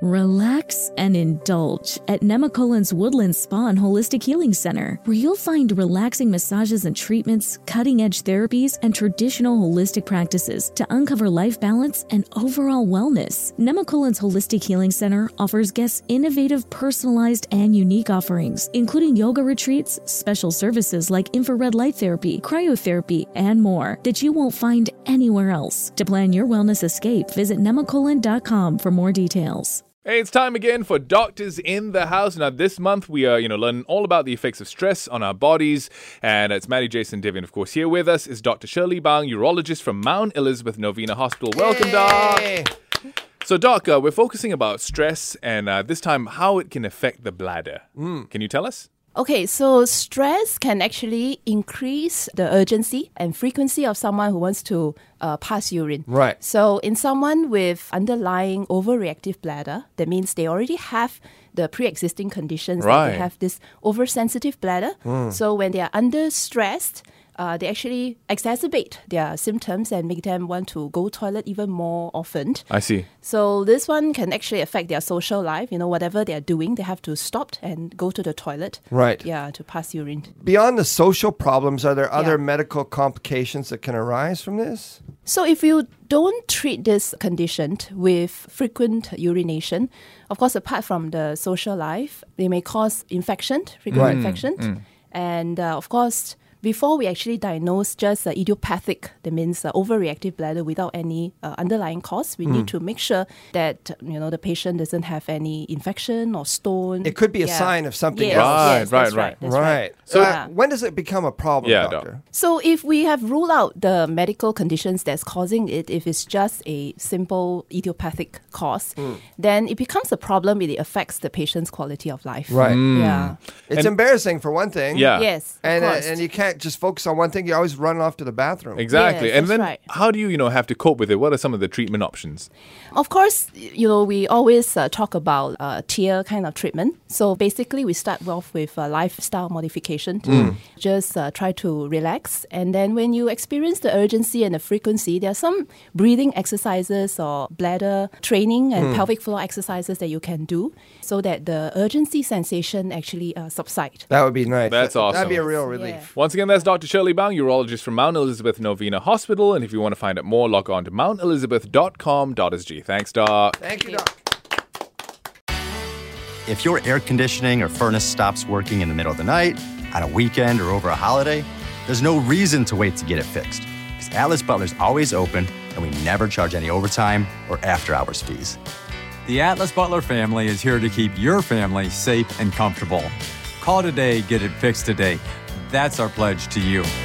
Relax and indulge at Nemacolin's Woodland Spa and Holistic Healing Center, where you'll find relaxing massages and treatments, cutting-edge therapies, and traditional holistic practices to uncover life balance and overall wellness. Nemacolin's Holistic Healing Center offers guests innovative, personalized, and unique offerings, including yoga retreats, special services like infrared light therapy, cryotherapy, and more that you won't find anywhere else. To plan your wellness escape, visit nemacolin.com for more details. Hey, it's time again for Doctors in the House. Now, this month we are, learning all about the effects of stress on our bodies. And it's Maddie, Jason, Divian, of course. Here with us is Dr. Shirley Bang, urologist from Mount Elizabeth Novena Hospital. Welcome, Doc. So, Doc, we're focusing about stress and this time how it can affect the bladder. Can you tell us? Okay, so stress can actually increase the urgency and frequency of someone who wants to pass urine. Right. So in someone with underlying overreactive bladder, that means they already have the pre-existing conditions. Right. That they have this oversensitive bladder. So when they are under stressed, they actually exacerbate their symptoms and make them want to go toilet even more often. I see. So this one can actually affect their social life. Whatever they're doing, they have to stop and go to the toilet. Right. Yeah, to pass urine. Beyond the social problems, are there other medical complications that can arise from this? So if you don't treat this condition with frequent urination, of course, apart from the social life, they may cause infection, frequent infection. And of course, before we actually diagnose just idiopathic, that means overreactive bladder without any underlying cause, we need to make sure that the patient doesn't have any infection or stone. It could be a sign of something Yes, else. yes, that's Right. That's right. So when does it become a problem, doctor? So if we have ruled out the medical conditions that's causing it, if it's just a simple idiopathic cause, then it becomes a problem. It affects the patient's quality of life. Right. Yeah. It's embarrassing for one thing. Yeah. Yes. Of course. And you can't just focus on one thing. You always run off to the bathroom. Exactly. Yes, and then that's right. how do you, have to cope with it? What are some of the treatment options? Of course, we always talk about tier kind of treatment. So basically, we start off with lifestyle modification to just try to relax. And then when you experience the urgency and the frequency, there are some breathing exercises or bladder training and pelvic floor exercises that you can do so that the urgency sensation actually subside. That would be nice. That's awesome. That'd be a real relief. Once again, that's Dr. Shirley Bang, urologist from Mount Elizabeth Novena Hospital. And if you want to find out more, log on to mountelizabeth.com.sg. Thanks, Doc. Thank you, Doc. If your air conditioning or furnace stops working in the middle of the night, on a weekend, or over a holiday, there's no reason to wait to get it fixed. Because Atlas Butler's always open, and we never charge any overtime or after-hours fees. The Atlas Butler family is here to keep your family safe and comfortable. Call today, get it fixed today. That's our pledge to you.